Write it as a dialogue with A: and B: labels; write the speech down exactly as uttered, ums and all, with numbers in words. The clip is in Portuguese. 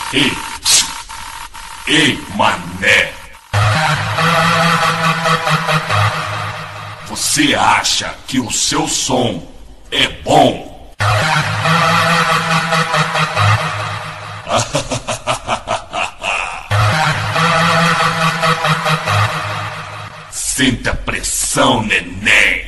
A: Ei, ei, mané. Você acha que o seu som é bom? Sinta a pressão, neném.